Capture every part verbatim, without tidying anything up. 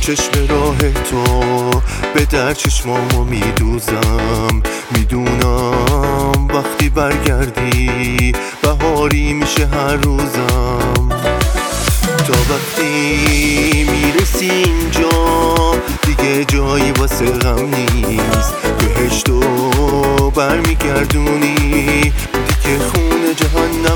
چشم راه تو به در چشمامو میدوزم، میدونم وقتی برگردی بهاری میشه هر روزم. تا وقتی میرسی اینجا دیگه جایی واسه غم نیست، بهشتو برمیگردونی دیگه خونه جهنم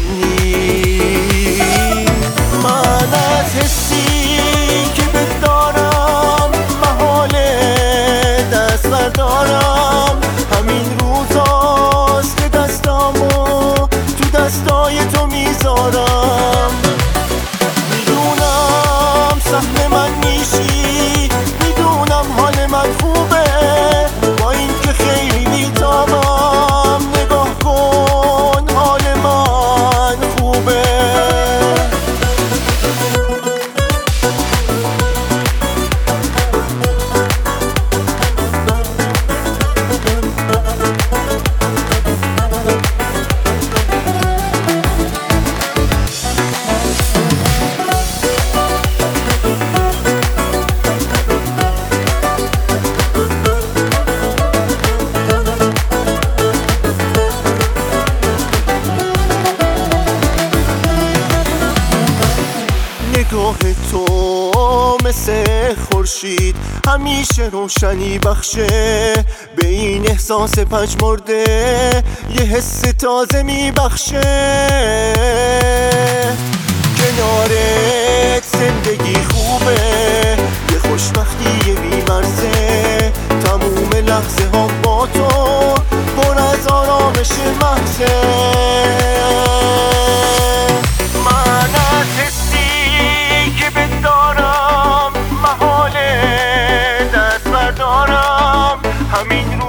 نیست. من از حسی که بهت دارم محاله دست بردارم، همین روزاست که دستامو تو دستای تو میذارم. میدونم سهم من میشی، میدونم حال من خوبه، با این که خیلی بیتابم نگاه کن حال من خوبه. نگاه تو مثل خورشید همیشه روشنی بخشه، به این احساس پژمرده یه حس تازه میبخشه. کنارت زندگی خوبه، یه خوشبختی بی‌مرزه، تموم لحظه ها با تو پر از آرامش محضه. من از حسی که بهت دارم محاله دست بردارم، همین